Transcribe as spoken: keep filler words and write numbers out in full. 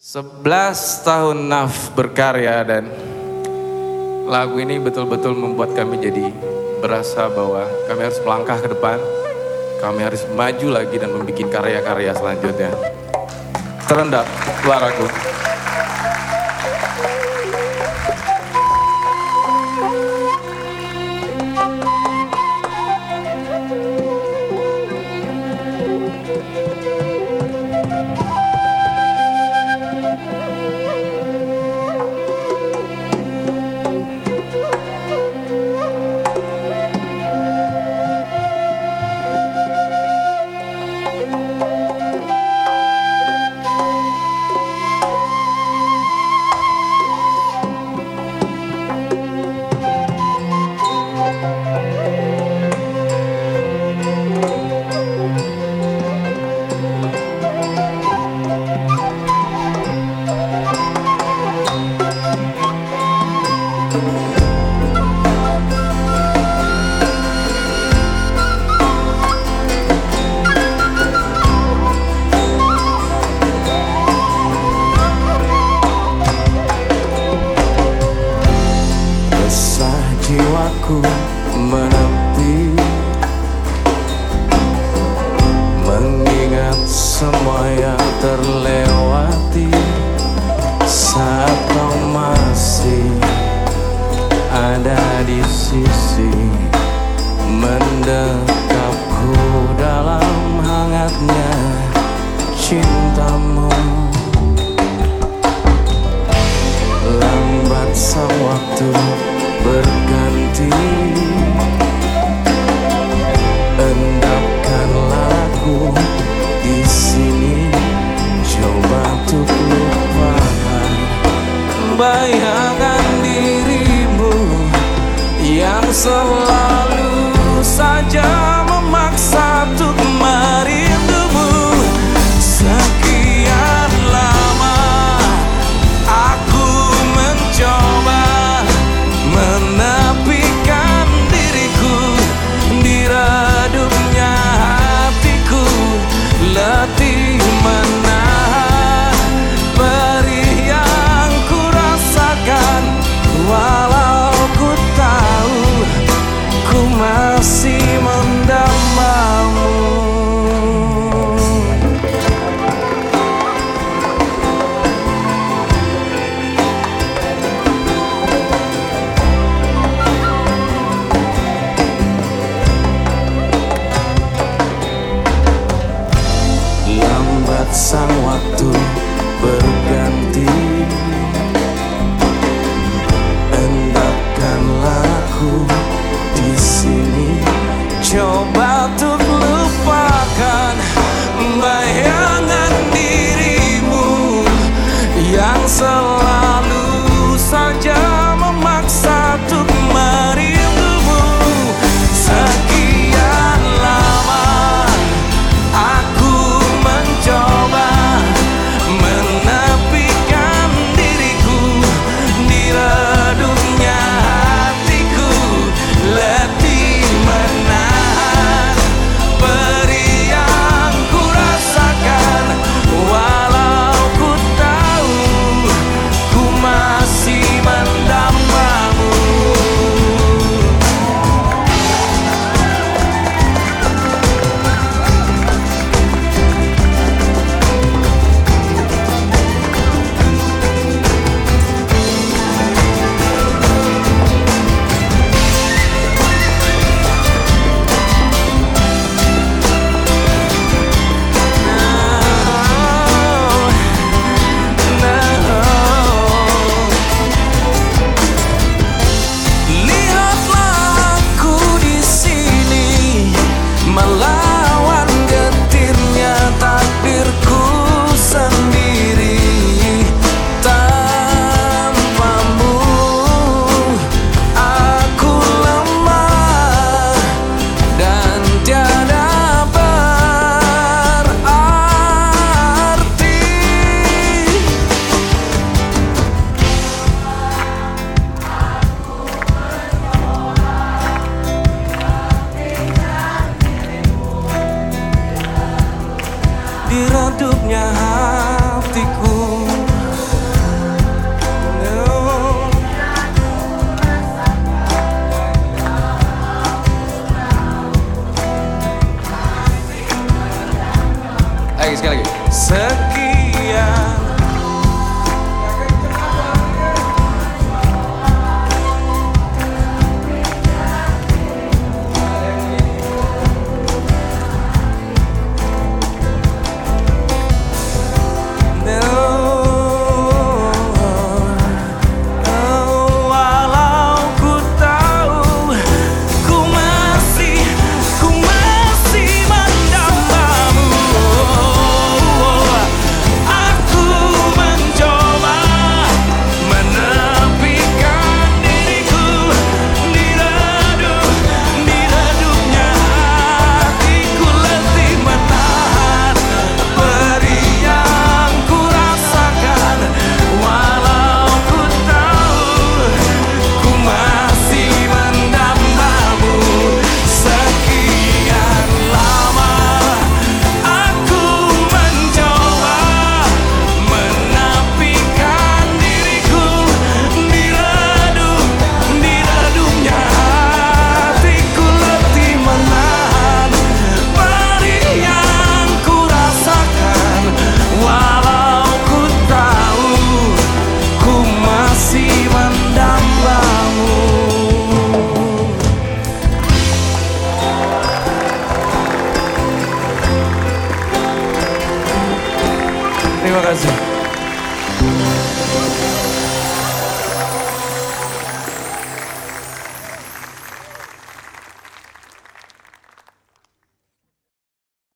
sebelas tahun Naf berkarya dan lagu ini betul-betul membuat kami jadi berasa bahwa kami harus melangkah ke depan. Kami harus maju lagi dan membuat karya-karya selanjutnya. Terendap suaraku. Jiwaku menepi, mengingat semua yang terlewati saat kau masih ada di sisi, mendekapku dalam hangatnya cintamu. Lambat sang waktu berganti, endapkanlah aku di sini, coba untuk lupakan bayangan dirimu yang selalu saja memaksa untuk merindumu. Sekian lama aku mencoba menepikan diriku di redupnya hatiku, letih menahan perih yang ku rasakan. Walau ku tahu Terima kasih.